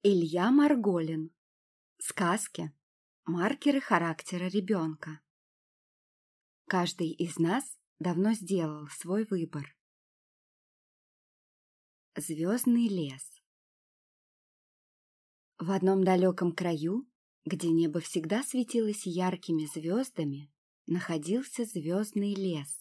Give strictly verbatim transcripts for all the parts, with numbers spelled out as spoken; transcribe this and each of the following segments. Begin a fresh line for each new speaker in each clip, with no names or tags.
Илья Марголин. Сказки. Маркеры характера ребенка. Каждый из нас давно сделал свой выбор. Звездный лес. В одном далеком краю, где небо всегда светилось яркими звездами, находился звездный лес.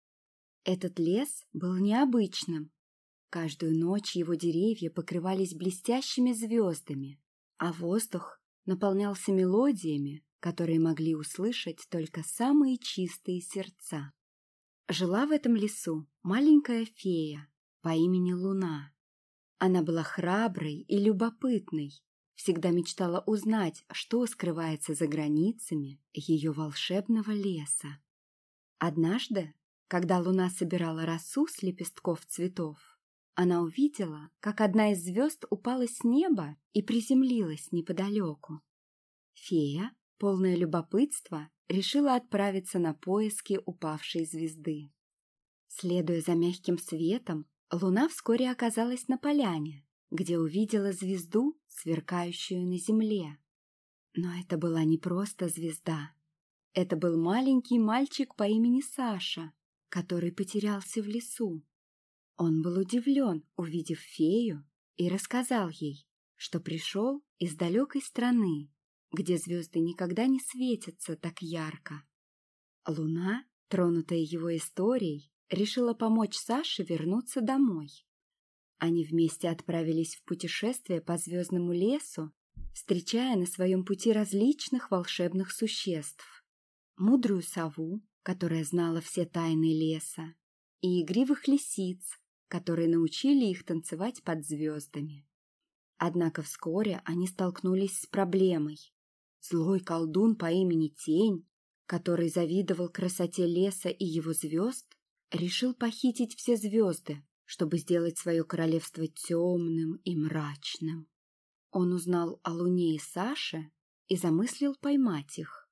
Этот лес был необычным. Каждую ночь его деревья покрывались блестящими звездами, а воздух наполнялся мелодиями, которые могли услышать только самые чистые сердца. Жила в этом лесу маленькая фея по имени Луна. Она была храброй и любопытной, всегда мечтала узнать, что скрывается за границами ее волшебного леса. Однажды, когда Луна собирала росу с лепестков цветов, она увидела, как одна из звезд упала с неба и приземлилась неподалеку. Фея, полное любопытства, решила отправиться на поиски упавшей звезды. Следуя за мягким светом, Луна вскоре оказалась на поляне, где увидела звезду, сверкающую на земле. Но это была не просто звезда. Это был маленький мальчик по имени Саша, который потерялся в лесу. Он был удивлен, увидев фею, и рассказал ей, что пришел из далекой страны, где звезды никогда не светятся так ярко. Луна, тронутая его историей, решила помочь Саше вернуться домой. Они вместе отправились в путешествие по звездному лесу, встречая на своем пути различных волшебных существ. Мудрую сову, которая знала все тайны леса, и игривых лисиц, которые научили их танцевать под звездами. Однако вскоре они столкнулись с проблемой. Злой колдун по имени Тень, который завидовал красоте леса и его звезд, решил похитить все звезды, чтобы сделать свое королевство темным и мрачным. Он узнал о Луне и Саше и замыслил поймать их.